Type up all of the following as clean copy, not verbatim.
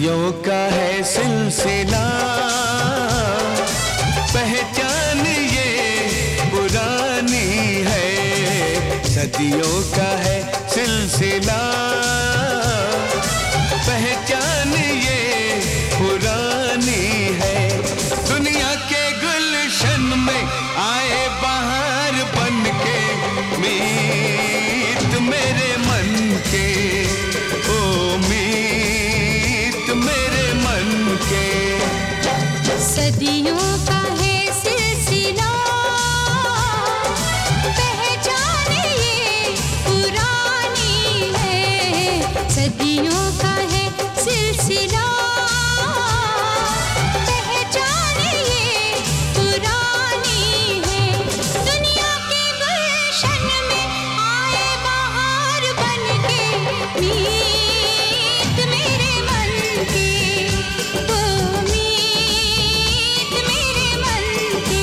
सदियों का है सिलसिला, पहचान ये पुरानी है। सदियों का है सिलसिला, पहचान ये पुरानी है। दुनिया के गुलशन में आए बहार बन के, मीत मेरे मन के, ओ मीत मेरे मन के। सदियों का है सिलसिला, पहचान ये पुरानी है। सदियों का है सिलसिला, पहचान ये पुरानी है। दुनिया के गुलशन में आए बहार बन के, मीत मेरे मन के, ओ मीत मेरे मन के।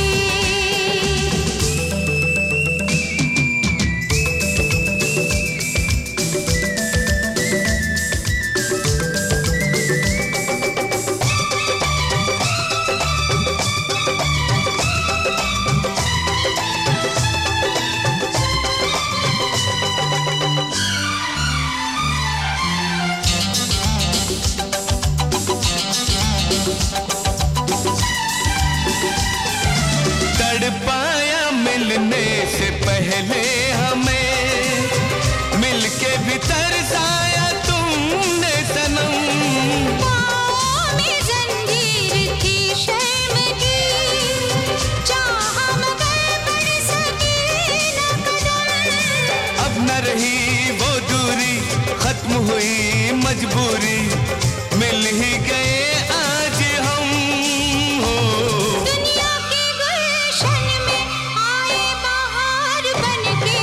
तड़पाया मिलने से पहले हमें, मिलके भी तरसाया तुमने सनम। पाँव में जंजीर थी शर्म की, चाहा मगर बढ़ सके न कदम। अब न रही वो दूरी, खत्म हुई मजबूरी, मिल ही गए आज हम हो। दुनिया के गुलशन में आए बहार बन के,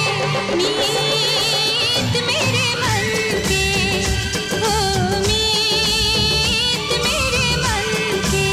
मीत मेरे मन के, ओ मीत मेरे मन के।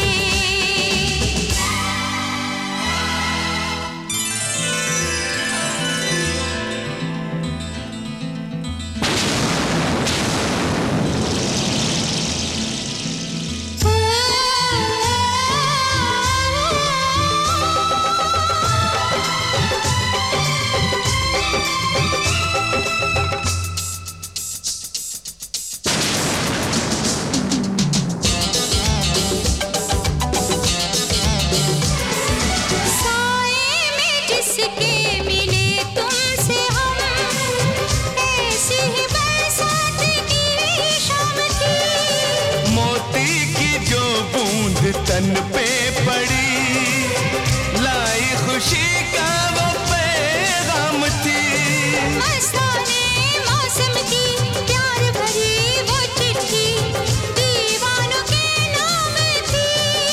साए में जिसके मिले तुमसे हम, ऐसी ही बरसात की शाम थी। मोती की जो बूंद तन पे पड़ी, लाई खुशी का वो पैगाम थी। मस्ताने मौसम की प्यार भरी वो चिट्ठी, दीवानों के नाम थी।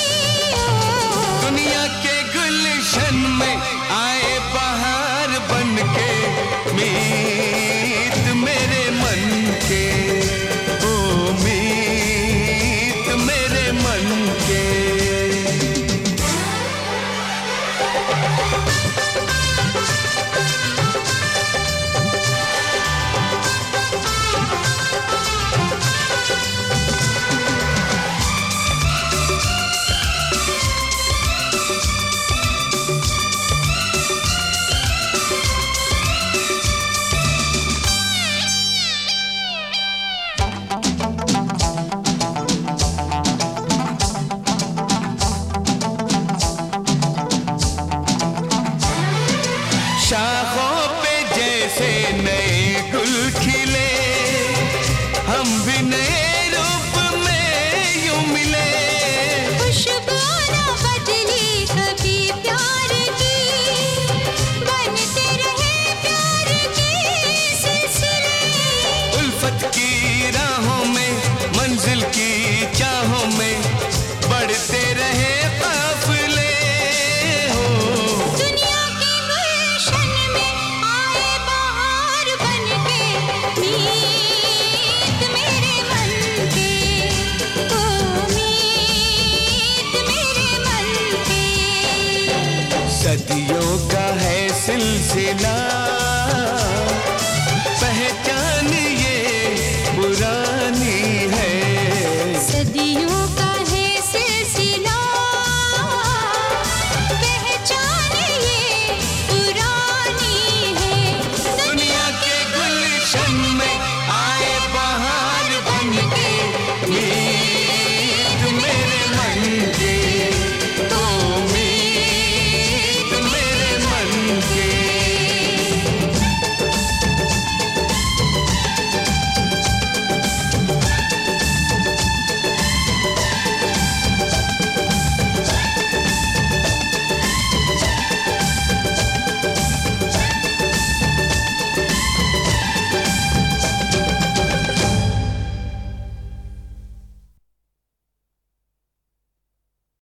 दुनिया के गुलशन में आए बहार बन के, मीत मेरे मन के, ओ मीत मेरे मन के। शाखों पे जैसे नए गुल खिले, हम भी नए रूप में यूं मिले। खुशबू ना बदली कभी प्यार की, बनते रहे प्यार के सिलसिले। उल्फत की राहों में, मंजिल की चाहों में, बढ़ते रहे काफिले हो। दुनिया के गुलशन में आए बहार बन के, मीत मेरे मन के, ओ मीत मेरे मन के। सदियों का है सिलसिला,